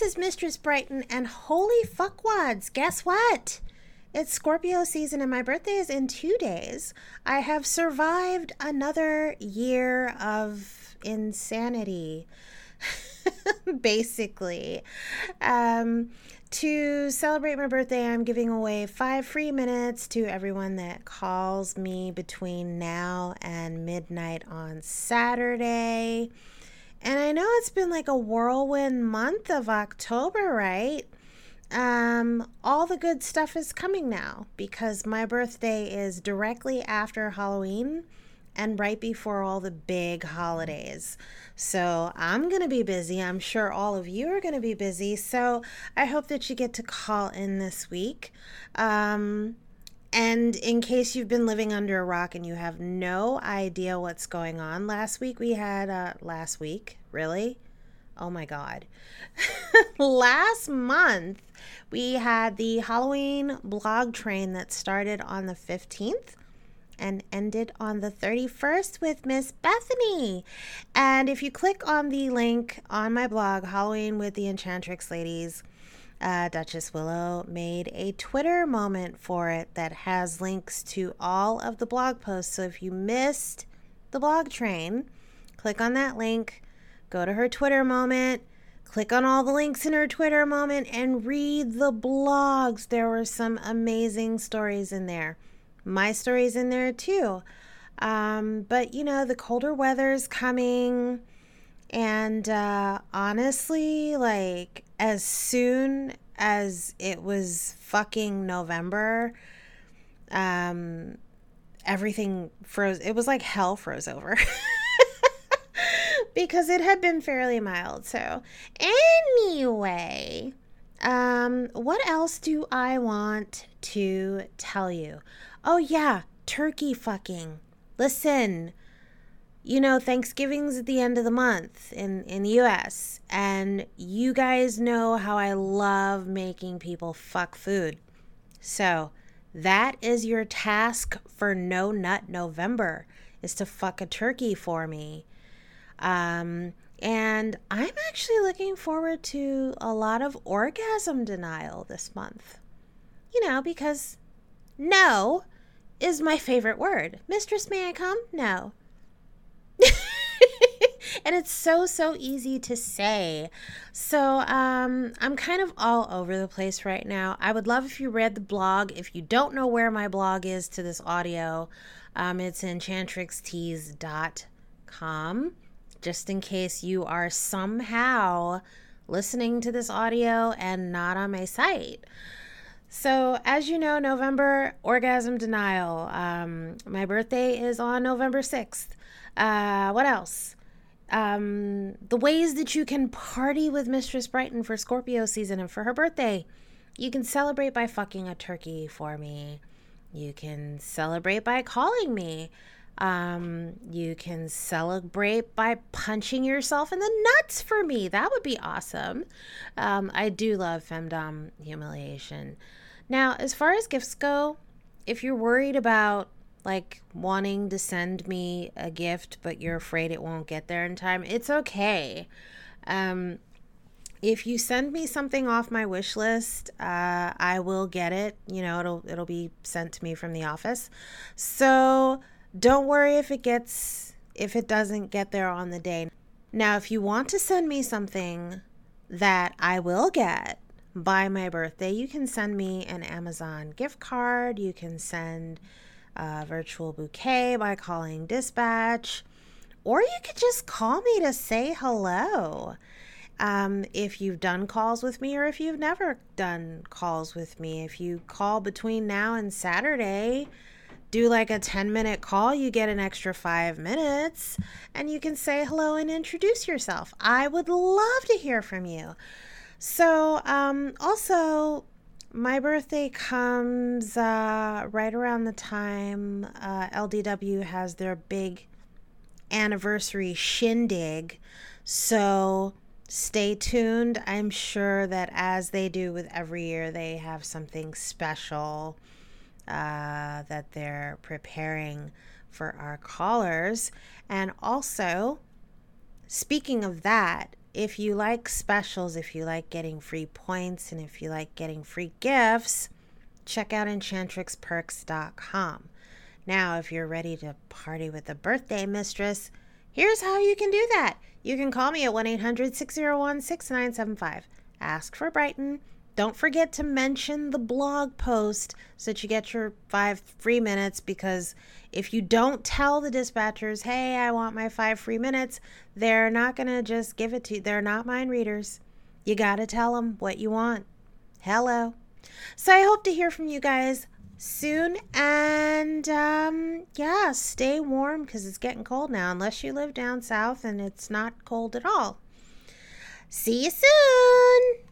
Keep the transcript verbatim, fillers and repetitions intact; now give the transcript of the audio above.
is Mistress Brighton, and holy fuckwads, guess what? It's Scorpio season and my birthday is in two days. I have survived another year of insanity, basically. Um, to celebrate my birthday, I'm giving away five free minutes to everyone that calls me between now and midnight on Saturday. And I know it's been like a whirlwind month of October, right? Um, all the good stuff is coming now because my birthday is directly after Halloween and right before all the big holidays. So I'm going to be busy. I'm sure all of you are going to be busy. So I hope that you get to call in this week. Um, and in case you've been living under a rock and you have no idea what's going on, last week we had, uh, last week, really? Oh my God. Last month, we had the Halloween blog train that started on the fifteenth and ended on the thirty-first with Miss Bethany. And if you click on the link on my blog, Halloween with the Enchantrix Ladies, uh, Duchess Willow made a Twitter moment for it that has links to all of the blog posts. So if you missed the blog train, click on that link. Go to her Twitter moment, click on all the links in her Twitter moment, and read the blogs. There were some amazing stories in there. My story's in there too. Um, but, you know, the colder weather's coming. And uh, honestly, like, as soon as it was fucking November, um, everything froze. It was like hell froze over. Because it had been fairly mild. So anyway, um, what else do I want to tell you? Oh yeah, turkey fucking. Listen, you know, Thanksgiving's at the end of the month in, in the U S. And you guys know how I love making people fuck food. So that is your task for No Nut November, is to fuck a turkey for me. Um, and I'm actually looking forward to a lot of orgasm denial this month. You know, because no is my favorite word. Mistress, may I come? No. And it's so, so easy to say. So um, I'm kind of all over the place right now. I would love if you read the blog. If you don't know where my blog is to this audio, um, it's enchantrix tees dot com. Just in case you are somehow listening to this audio and not on my site. So, as you know, November, orgasm denial. Um, my birthday is on November sixth. Uh, what else? Um, the ways that you can party with Mistress Brighton for Scorpio season and for her birthday. You can celebrate by fucking a turkey for me. You can celebrate by calling me. Um, you can celebrate by punching yourself in the nuts for me. That would be awesome. Um, I do love femdom humiliation. Now, as far as gifts go, if you're worried about like wanting to send me a gift, but you're afraid it won't get there in time, it's okay. Um, if you send me something off my wish list, uh, I will get it. You know, it'll, it'll be sent to me from the office. So don't worry if it gets, if it doesn't get there on the day. Now, if you want to send me something that I will get by my birthday, you can send me an Amazon gift card. You can send a virtual bouquet by calling dispatch, or you could just call me to say hello. Um, if you've done calls with me or if you've never done calls with me, if you call between now and Saturday, do like a ten minute call, you get an extra five minutes and you can say hello and introduce yourself. I would love to hear from you. So, um, also my birthday comes, uh, right around the time, uh, L D W has their big anniversary shindig. So stay tuned. I'm sure that as they do with every year, they have something special uh, that they're preparing for our callers. And also, speaking of that, if you like specials, if you like getting free points, and if you like getting free gifts, check out enchantrix perks dot com. Now, if you're ready to party with a birthday mistress, here's how you can do that. You can call me at one eight hundred six oh one six nine seven five. Ask for Brighton. Don't forget to mention the blog post so that you get your five free minutes, because if you don't tell the dispatchers, hey, I want my five free minutes, they're not going to just give it to you. They're not mind readers. You got to tell them what you want. Hello. So I hope to hear from you guys soon, and um, yeah, stay warm because it's getting cold now, unless you live down south and it's not cold at all. See you soon.